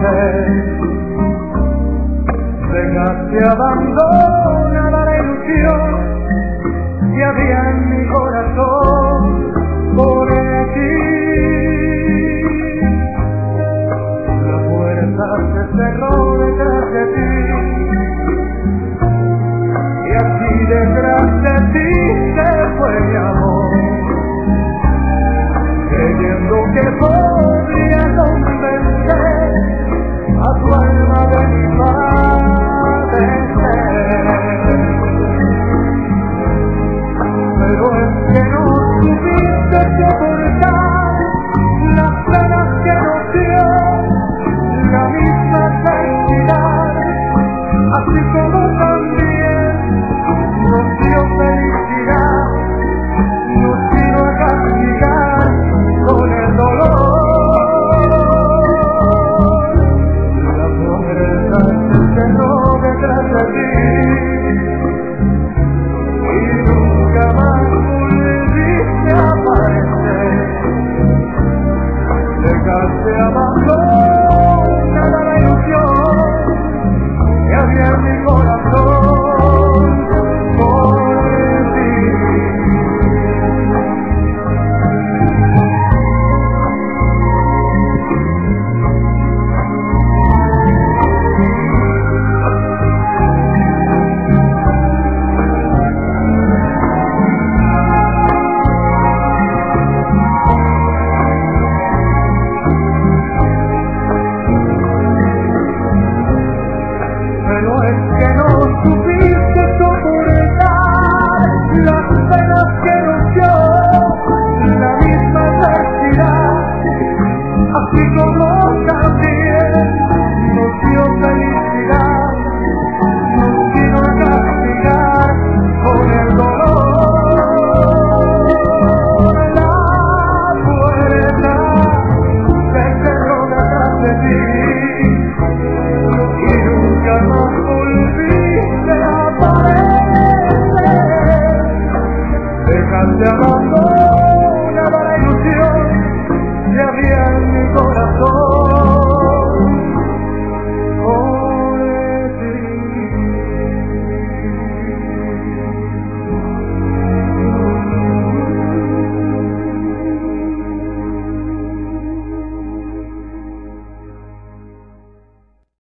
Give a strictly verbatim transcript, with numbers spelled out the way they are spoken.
Dejaste abandonada la ilusión que había en mi corazón por ti. La puerta se cerró detrás de ti y aquí detrás de ti se fue mi amor, creyendo que podría convencer a tu alma de mi padecer. Pero es que no supiste soportar las penas que nos dio la misma felicidad, así como también nos dio felicidad, nos vino a castigar con el dolor. La pobreza se cerró detrás de ti y nunca más volviste a aparecer. Dejaste abandonada la ilusión que había en mi corazón por ti. Pero es que no supiste soportar las penas que nos dio la misma adversidad, así como también